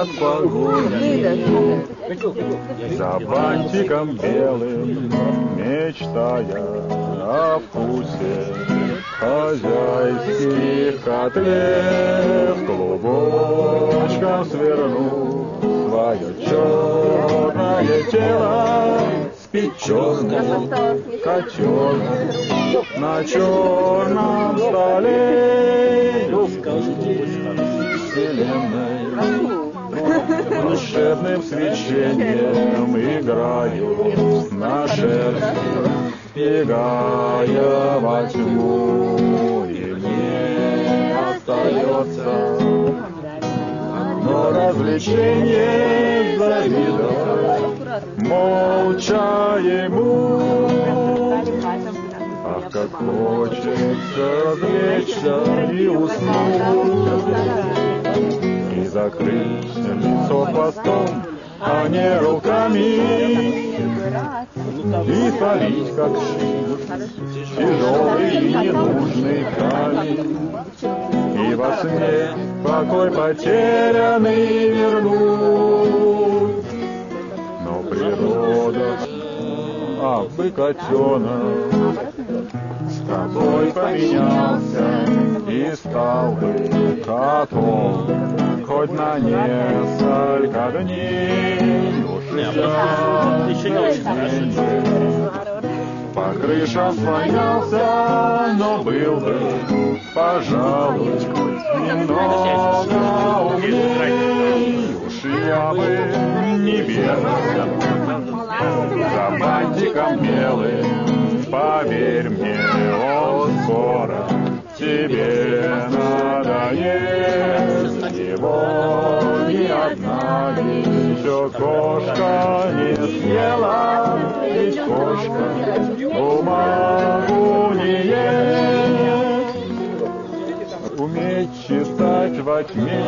от погони, за бантиком белым, мечтая о вкусе хозяйских котлет, клубочком свернув свое черное тело, спеченный котенок на черном столе вселенной волшебным свечением играют на шерсти, бегая во тьму, и мне остается одно развлечение — завидовать молча ему. Ах, как хочется развлечься и уснуть, и закрыть лицо хвостом, а не руками, и парить, как тяжелый и ненужный камень, и во сне покой потерянный вернуть. Но природа, ах ты, котенок, с тобой поменялся и стал бы котом хоть на несколько дней. Уж я еще не очень по крышам слонялся, но был бы, пожалуй, немного умней. Уж я бы не бегал за бантиком белым, поверь мне, он скоро тебе надоест. Его ни одна еще кошка не съела, ведь кошка бумагу не ест. Уметь читать во тьме,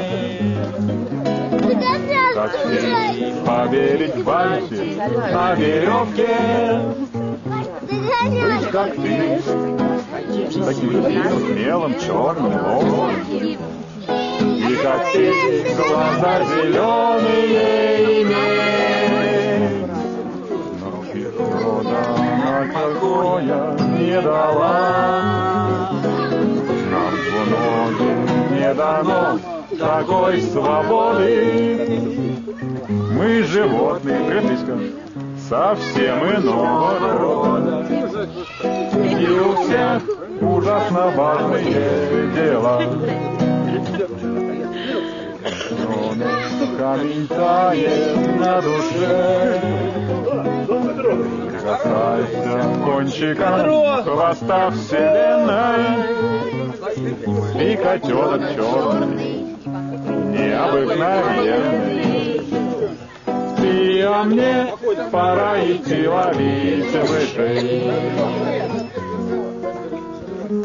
как ты поверить в бантик на веревке, быть как ты, с таким же смелым черным лбом, и как ты глаза зеленые иметь. Но природа такое не дала, нам двуногим не дано такой свободы. Мы животные, прятыська, совсем иного рода, и у всех ужасно важные дела. Но камень тает на душе, касайся кончиком хвоста вселенной, и котенок черный, необыкновенный. Ты, а мне пора идти ловить мышей.